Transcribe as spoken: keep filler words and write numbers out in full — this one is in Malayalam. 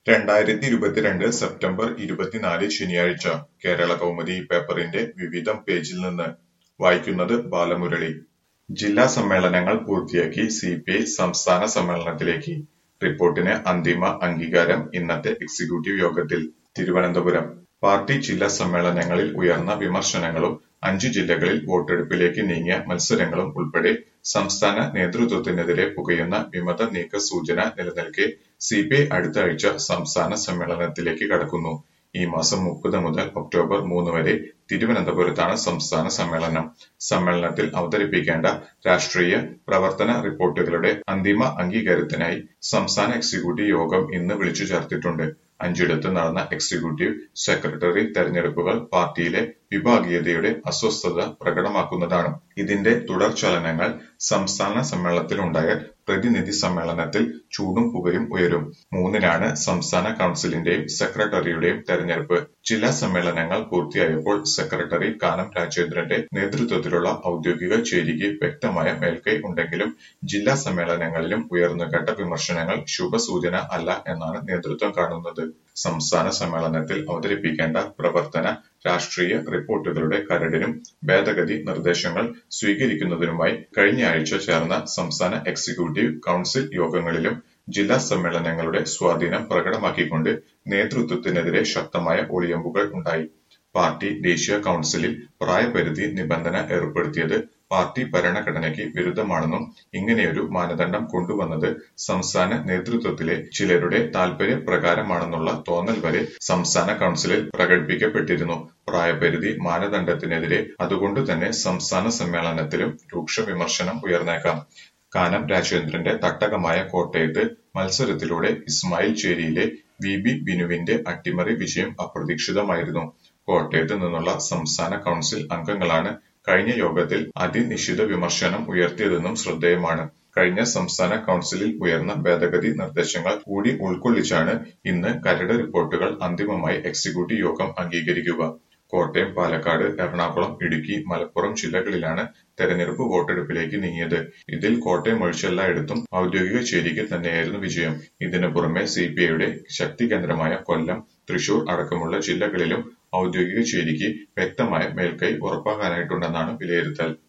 രണ്ടായിരത്തി ഇരുപത്തിരണ്ട് സെപ്റ്റംബർ ഇരുപത്തിനാല് ശനിയാഴ്ച കേരളകൗമുദി പേപ്പറിന്റെ വിവിധം പേജിൽ നിന്ന് വായിക്കുന്നത് ബാലമുരളി. ജില്ലാ സമ്മേളനങ്ങൾ പൂർത്തിയാക്കി സിപിഐ സംസ്ഥാന സമ്മേളനത്തിലേക്ക്. റിപ്പോർട്ടിന് അന്തിമ അംഗീകാരം ഇന്നത്തെ എക്സിക്യൂട്ടീവ് യോഗത്തിൽ. തിരുവനന്തപുരം പാർട്ടി ജില്ലാ സമ്മേളനങ്ങളിൽ ഉയർന്ന വിമർശനങ്ങളും അഞ്ചു ജില്ലകളിൽ വോട്ടെടുപ്പിലേക്ക് നീങ്ങിയ മത്സരങ്ങളും ഉൾപ്പെടെ സംസ്ഥാന നേതൃത്വത്തിനെതിരെ പുകയുന്ന വിമത നീക്ക സൂചന നിലനിൽക്കെ സിപിഐ അടുത്ത ആഴ്ച സംസ്ഥാന സമ്മേളനത്തിലേക്ക് കടക്കുന്നു. ഈ മാസം മുപ്പത് മുതൽ ഒക്ടോബർ മൂന്ന് വരെ തിരുവനന്തപുരത്താണ് സംസ്ഥാന സമ്മേളനം. സമ്മേളനത്തിൽ അവതരിപ്പിക്കേണ്ട രാഷ്ട്രീയ പ്രവർത്തന റിപ്പോർട്ടുകളുടെ അന്തിമ അംഗീകാരത്തിനായി സംസ്ഥാന എക്സിക്യൂട്ടീവ് യോഗം ഇന്ന് വിളിച്ചു ചേർത്തിട്ടുണ്ട്. അഞ്ചിടത്ത് നടന്ന എക്സിക്യൂട്ടീവ് സെക്രട്ടറി തെരഞ്ഞെടുപ്പുകൾ പാർട്ടിയിലെ വിഭാഗീയതയുടെ അസ്വസ്ഥത പ്രകടമാക്കുന്നതാണ്. ഇതിന്റെ തുടർചലനങ്ങൾ സംസ്ഥാന സമ്മേളനത്തിലുണ്ടായ പ്രതിനിധി സമ്മേളനത്തിൽ ചൂടും പുകയും ഉയരും. മൂന്നിനാണ് സംസ്ഥാന കൗൺസിലിന്റെയും സെക്രട്ടറിയുടെയും തെരഞ്ഞെടുപ്പ്. ജില്ലാ സമ്മേളനങ്ങൾ പൂർത്തിയായപ്പോൾ സെക്രട്ടറി കാനം രാജേന്ദ്രന്റെ നേതൃത്വത്തിലുള്ള ഔദ്യോഗിക ചേരിക്ക് വ്യക്തമായ മേൽക്കൈ ഉണ്ടെങ്കിലും ജില്ലാ സമ്മേളനങ്ങളിലും ഉയർന്നുകേട്ട വിമർശനങ്ങൾ ശുഭസൂചന അല്ല എന്നാണ് നേതൃത്വം കാണുന്നത്. സംസ്ഥാന സമ്മേളനത്തിൽ അവതരിപ്പിക്കേണ്ട പ്രവർത്തന രാഷ്ട്രീയ റിപ്പോർട്ടുകളുടെ കരടിനും ഭേദഗതി നിർദ്ദേശങ്ങൾ സ്വീകരിക്കുന്നതിനുമായി കഴിഞ്ഞ ആഴ്ച ചേർന്ന സംസ്ഥാന എക്സിക്യൂട്ടീവ് കൗൺസിൽ യോഗങ്ങളിലും ജില്ലാ സമ്മേളനങ്ങളുടെ സ്വാധീനം പ്രകടമാക്കിക്കൊണ്ട് നേതൃത്വത്തിനെതിരെ ശക്തമായ ഒളിയമ്പുകൾ ഉണ്ടായി. പാർട്ടി ദേശീയ കൗൺസിലിൽ പ്രായപരിധി നിബന്ധന ഏർപ്പെടുത്തിയത് പാർട്ടി ഭരണഘടനയ്ക്ക് വിരുദ്ധമാണെന്നും ഇങ്ങനെയൊരു മാനദണ്ഡം കൊണ്ടുവന്നത് സംസ്ഥാന നേതൃത്വത്തിലെ ചിലരുടെ താൽപര്യപ്രകാരമാണെന്നുള്ള തോന്നൽ വരെ സംസ്ഥാന കൗൺസിലിൽ പ്രകടിപ്പിക്കപ്പെട്ടിരുന്നു. പ്രായപരിധി മാനദണ്ഡത്തിനെതിരെ അതുകൊണ്ടുതന്നെ സംസ്ഥാന സമ്മേളനത്തിലും രൂക്ഷ വിമർശനം ഉയർന്നേക്കാം. കാനം രാജേന്ദ്രന്റെ തട്ടകമായ കോട്ടയത്ത് മത്സരത്തിലൂടെ ഇസ്മായിൽ ചേരിയിലെ വി ബി ബിനുവിന്റെ അട്ടിമറി വിജയം അപ്രതീക്ഷിതമായിരുന്നു. കോട്ടയത്ത് നിന്നുള്ള സംസ്ഥാന കൗൺസിൽ അംഗങ്ങളാണ് കഴിഞ്ഞ യോഗത്തിൽ അതിനിശ്ചിത വിമർശനം ഉയർത്തിയതെന്നും ശ്രദ്ധേയമാണ്. കഴിഞ്ഞ സംസ്ഥാന കൗൺസിലിൽ ഉയർന്ന ഭേദഗതി നിർദ്ദേശങ്ങൾ കൂടി ഉൾക്കൊള്ളിച്ചാണ് ഇന്ന് കരട് റിപ്പോർട്ടുകൾ അന്തിമമായി എക്സിക്യൂട്ടീവ് യോഗം അംഗീകരിക്കുക. കോട്ടയം, പാലക്കാട്, എറണാകുളം, ഇടുക്കി, മലപ്പുറം ജില്ലകളിലാണ് തെരഞ്ഞെടുപ്പ് വോട്ടെടുപ്പിലേക്ക് നീങ്ങിയത്. ഇതിൽ കോട്ടയം ഒഴിച്ച് എല്ലായിടത്തും ഔദ്യോഗിക ചേരിക്ക് തന്നെയായിരുന്നു വിജയം. ഇതിനു പുറമെ സിപിഐയുടെ ശക്തി കേന്ദ്രമായ കൊല്ലം, തൃശൂർ അടക്കമുള്ള ജില്ലകളിലും ഔദ്യോഗിക ചേരിക്ക് വ്യക്തമായ മേൽക്കൈ ഉറപ്പാക്കാനായിട്ടുണ്ടെന്നാണ് വിലയിരുത്തൽ.